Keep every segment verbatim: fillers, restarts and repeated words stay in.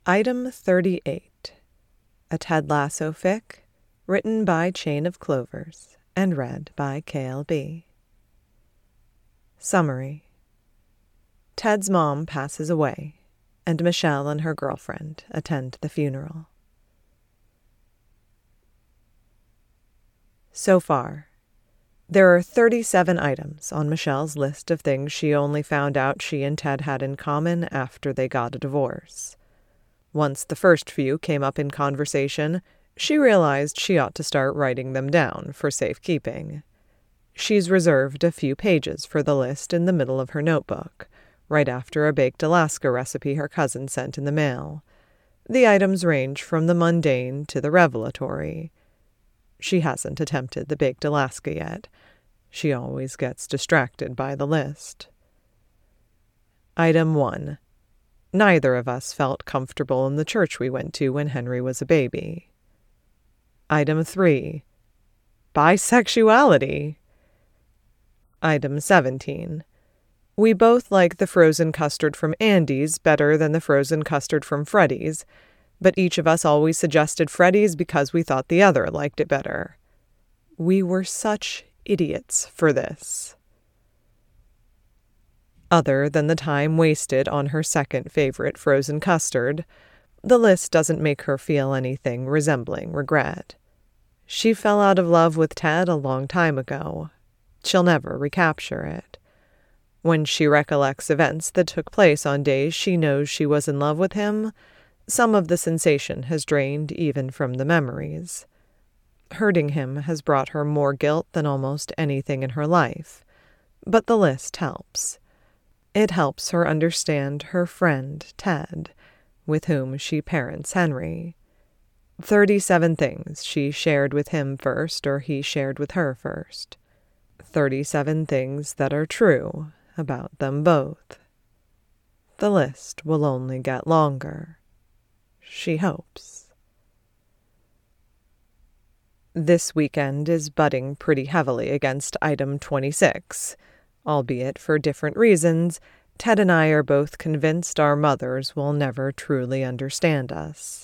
Item thirty-eight. A Ted Lasso fic, written by Chain of Clovers and read by K L B. Summary. Ted's mom passes away, and Michelle and her girlfriend attend the funeral. So far, there are thirty-seven items on Michelle's list of things she only found out she and Ted had in common after they got a divorce. Once the first few came up in conversation, she realized she ought to start writing them down for safekeeping. She's reserved a few pages for the list in the middle of her notebook, right after a baked Alaska recipe her cousin sent in the mail. The items range from the mundane to the revelatory. She hasn't attempted the baked Alaska yet. She always gets distracted by the list. Item one. Neither of us felt comfortable in the church we went to when Henry was a baby. Item three. Bisexuality. Item seventeen. We both like the frozen custard from Andy's better than the frozen custard from Freddy's, but each of us always suggested Freddy's because we thought the other liked it better. We were such idiots for this. Other than the time wasted on her second favorite frozen custard, the list doesn't make her feel anything resembling regret. She fell out of love with Ted a long time ago. She'll never recapture it. When she recollects events that took place on days she knows she was in love with him, some of the sensation has drained even from the memories. Hurting him has brought her more guilt than almost anything in her life, but the list helps. It helps her understand her friend, Ted, with whom she parents Henry. Thirty-seven things she shared with him first or he shared with her first. Thirty-seven things that are true about them both. The list will only get longer. She hopes. This weekend is butting pretty heavily against item twenty-six. Albeit for different reasons, Ted and I are both convinced our mothers will never truly understand us.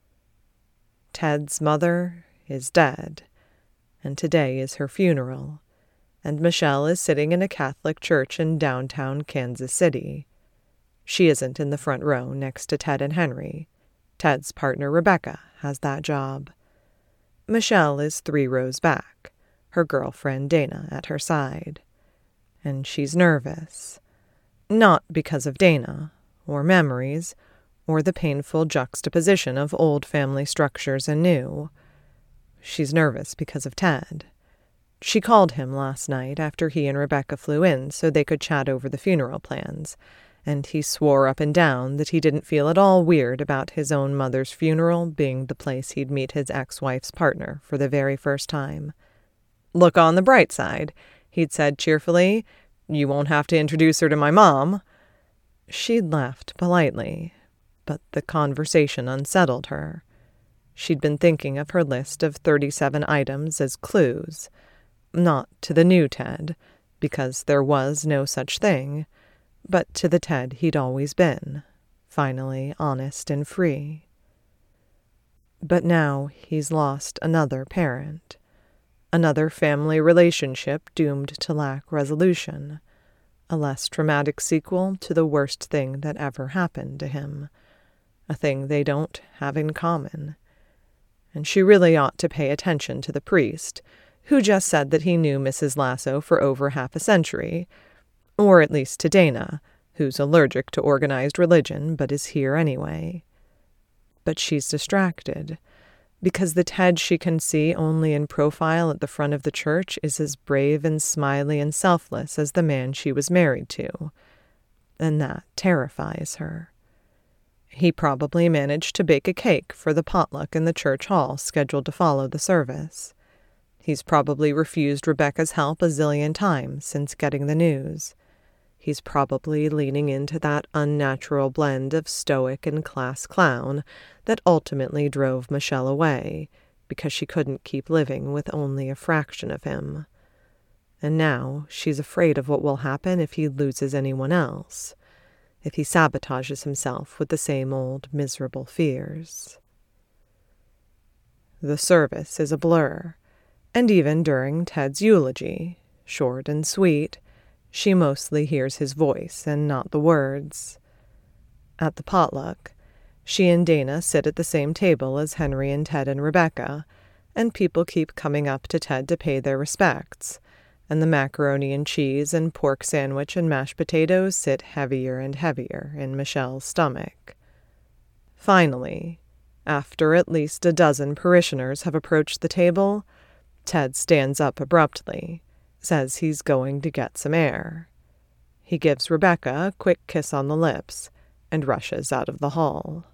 Ted's mother is dead, and today is her funeral, and Michelle is sitting in a Catholic church in downtown Kansas City. She isn't in the front row next to Ted and Henry. Ted's partner Rebecca has that job. Michelle is three rows back, her girlfriend Dana at her side. And she's nervous. Not because of Dana, or memories, or the painful juxtaposition of old family structures and new. She's nervous because of Ted. She called him last night after he and Rebecca flew in so they could chat over the funeral plans, and he swore up and down that he didn't feel at all weird about his own mother's funeral being the place he'd meet his ex-wife's partner for the very first time. Look on the bright side, he'd said cheerfully. You won't have to introduce her to my mom. She'd laughed politely, but the conversation unsettled her. She'd been thinking of her list of thirty-seven items as clues, not to the new Ted, because there was no such thing, but to the Ted he'd always been, finally honest and free. But now he's lost another parent. Another family relationship doomed to lack resolution. A less traumatic sequel to the worst thing that ever happened to him. A thing they don't have in common. And she really ought to pay attention to the priest, who just said that he knew Missus Lasso for over half a century. Or at least to Dana, who's allergic to organized religion but is here anyway. But she's distracted. Because the Ted she can see only in profile at the front of the church is as brave and smiley and selfless as the man she was married to. And that terrifies her. He probably managed to bake a cake for the potluck in the church hall scheduled to follow the service. He's probably refused Rebecca's help a zillion times since getting the news. He's probably leaning into that unnatural blend of stoic and class clown that ultimately drove Michelle away because she couldn't keep living with only a fraction of him. And now she's afraid of what will happen if he loses anyone else. if he sabotages himself with the same old miserable fears. The service is a blur, and even during Ted's eulogy, short and sweet, she mostly hears his voice and not the words. At the potluck, she and Dana sit at the same table as Henry and Ted and Rebecca, and people keep coming up to Ted to pay their respects, and the macaroni and cheese and pork sandwich and mashed potatoes sit heavier and heavier in Michelle's stomach. Finally, after at least a dozen parishioners have approached the table, Ted stands up abruptly, says he's going to get some air. He gives Rebecca a quick kiss on the lips and rushes out of the hall.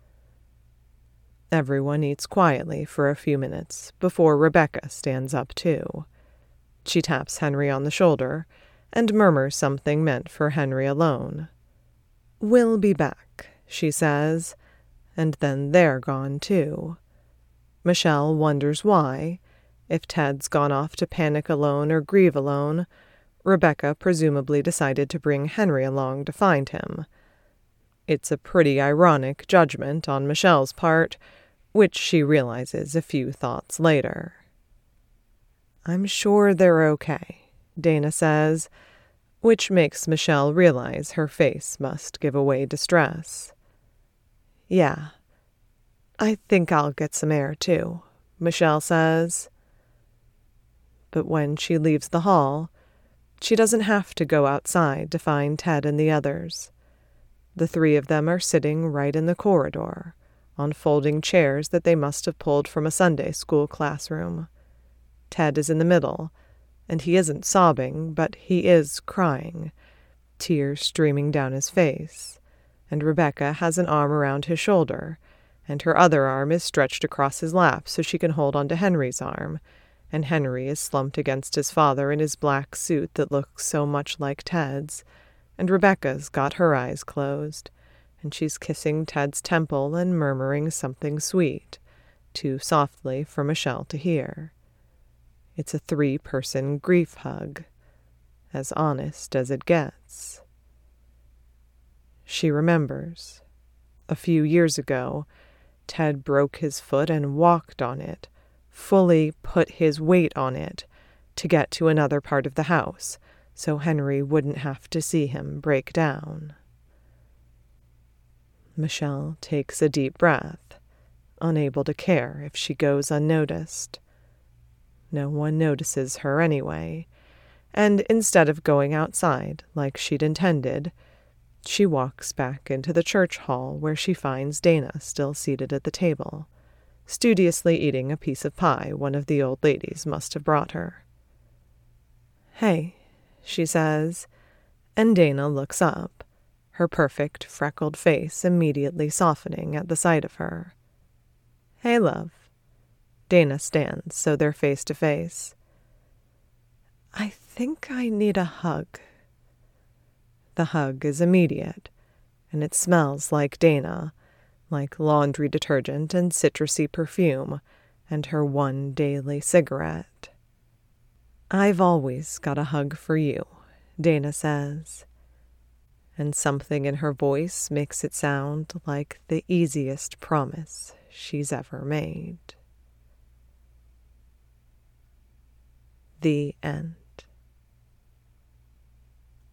Everyone eats quietly for a few minutes before Rebecca stands up too. She taps Henry on the shoulder and murmurs something meant for Henry alone. "We'll be back," she says, and then they're gone too. Michelle wonders why. If Ted's gone off to panic alone or grieve alone, Rebecca presumably decided to bring Henry along to find him. It's a pretty ironic judgment on Michelle's part, which she realizes a few thoughts later. "I'm sure they're okay," Dana says, which makes Michelle realize her face must give away distress. "Yeah, I think I'll get some air too," Michelle says. But when she leaves the hall, she doesn't have to go outside to find Ted and the others. The three of them are sitting right in the corridor, on folding chairs that they must have pulled from a Sunday school classroom. Ted is in the middle, and he isn't sobbing, but he is crying, tears streaming down his face, and Rebecca has an arm around his shoulder, and her other arm is stretched across his lap so she can hold onto Henry's arm, and Henry is slumped against his father in his black suit that looks so much like Ted's, and Rebecca's got her eyes closed, and she's kissing Ted's temple and murmuring something sweet, too softly for Michelle to hear. It's a three-person grief hug, as honest as it gets. She remembers. A few years ago, Ted broke his foot and walked on it, fully put his weight on it, to get to another part of the house, so Henry wouldn't have to see him break down. Michelle takes a deep breath, unable to care if she goes unnoticed. No one notices her anyway, and instead of going outside like she'd intended, she walks back into the church hall where she finds Dana still seated at the table, studiously eating a piece of pie one of the old ladies must have brought her. "Hey," she says, and Dana looks up, her perfect freckled face immediately softening at the sight of her. "Hey, love." Dana stands so they're face to face. "I think I need a hug." The hug is immediate, and it smells like Dana, like laundry detergent and citrusy perfume, and her one daily cigarette. "I've always got a hug for you," Dana says, and something in her voice makes it sound like the easiest promise she's ever made. The end.